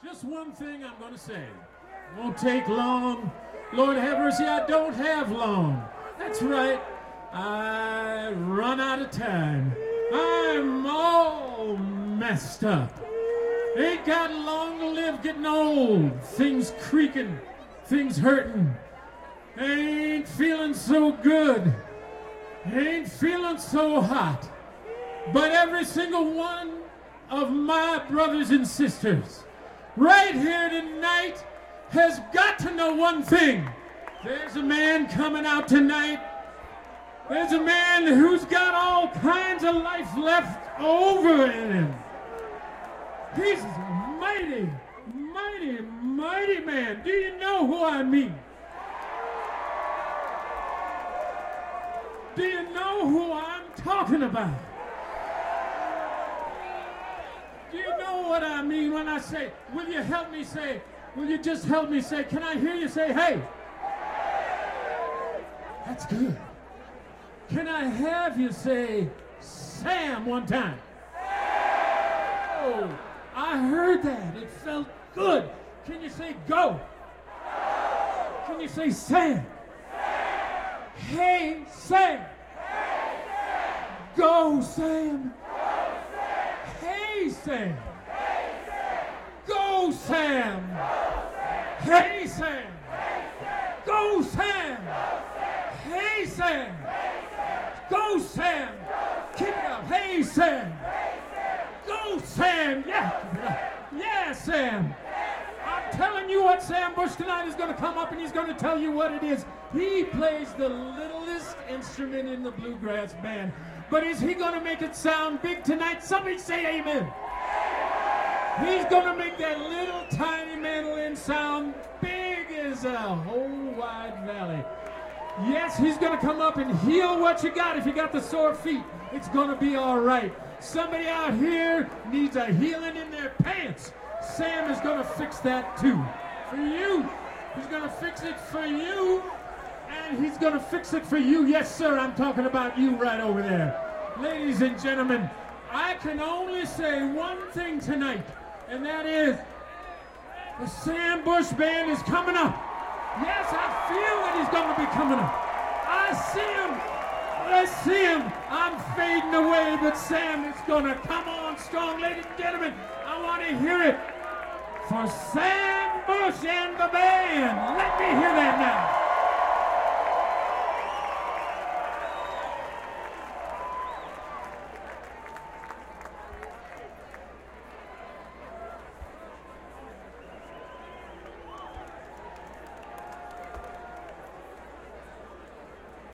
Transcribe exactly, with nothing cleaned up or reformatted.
Just one thing I'm going to say. Won't take long. Lord have mercy, I don't have long. That's right. I run out of time. I'm all messed up. Ain't got long to live getting old. Things creaking. Things hurting. Ain't feeling so good. Ain't feeling so hot. But every single one of my brothers and sisters right here tonight has got to know one thing. There's a man coming out tonight. There's a man who's got all kinds of life left over in him. He's a mighty, mighty, mighty man. Do you know who I mean? Do you know who I'm talking about? Do you know what I mean when I say, will you help me say, will you just help me say, can I hear you say, hey? That's good. Can I have you say, Sam, one time? Oh, I heard that. It felt good. Can you say, go? Can you say, Sam? Hey, Sam. Go, Sam. Hey, Sam. Go, Sam. Hey, Sam. Go, Sam. Hey, Sam. Go, Sam. Keep it up. Hey, Sam. Go, Sam. Yeah. Yeah, Sam. I'm telling you what Sam Bush tonight is going to come up and he's going to tell you what it is. He plays the littlest instrument in the bluegrass band. But is he going to make it sound big tonight? Somebody say amen. He's going to make that little tiny mandolin sound big as a whole wide valley. Yes, he's going to come up and heal what you got. If you got the sore feet, it's going to be all right. Somebody out here needs a healing in their pants. Sam is going to fix that too. For you. He's going to fix it for you. And he's going to fix it for you. Yes, sir, I'm talking about you right over there. Ladies and gentlemen, I can only say one thing tonight, and that is the Sam Bush Band is coming up. Yes, I feel that he's going to be coming up. I see him. I see him. I'm fading away, but Sam is going to come on strong. Ladies and gentlemen, I want to hear it for Sam Bush and the band. Let me hear that now.